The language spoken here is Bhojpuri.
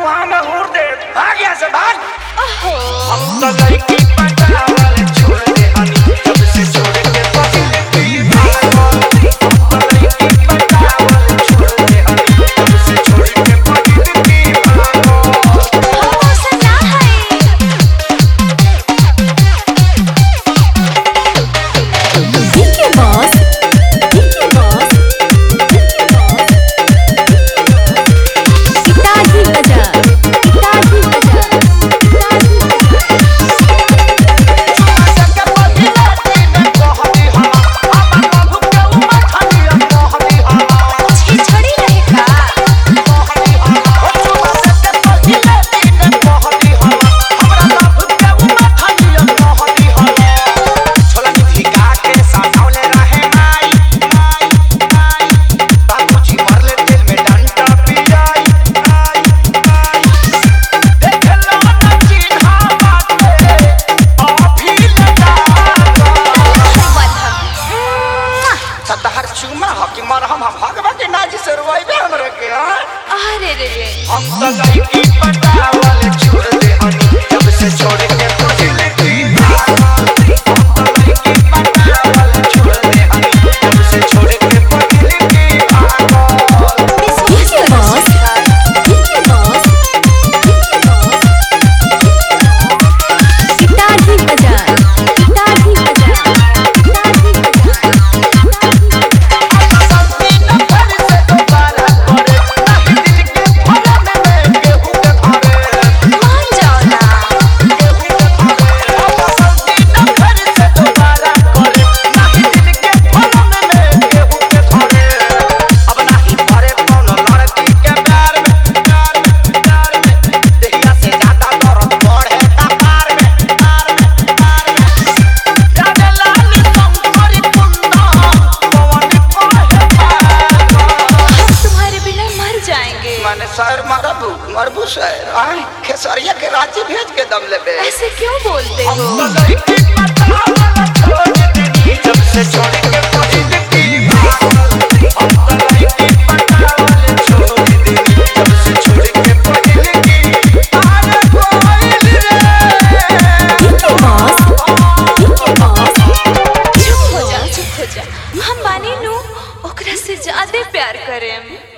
मुहा में घूर दे। भाग यहाँ से भाग। हम तो लड़की पटावल छोड़ दे हनी जब से छोड़ के पगले की भागो। हम तो लड़की पटावल छोड़ दे हनी जब से छोड़ के पगले की भागो। हमको सजा है डीके बॉस पिताजी बजा छड़ी रहेगा हम भागवा के नाजी से रुआइबे हमरे के। अरे रे रे हम तो लड़की पटावल छोड़ दे हनी जब से छोड़ के पगले की भागो। हम तो लड़की पटावल छोड़ दे हनी जब से छोड़ के पगले की भागो। डीके बॉस पिताजी बजा मान जाओ ना तुम्हारे बिना मर जाएंगे। मैंने शहर मरबू शहर आए खेसरिया के रांची भेज के दम लेबे। ऐसे क्यों बोलते हो? जब से छोड़ के पगले की भागो। हम तो लड़की पटावल छोड़ दे जब से छोड़ के पगले की भागो। डीके बॉस चुप हो जा हम बानी नू ओकरा से ज्यादा प्यार करें।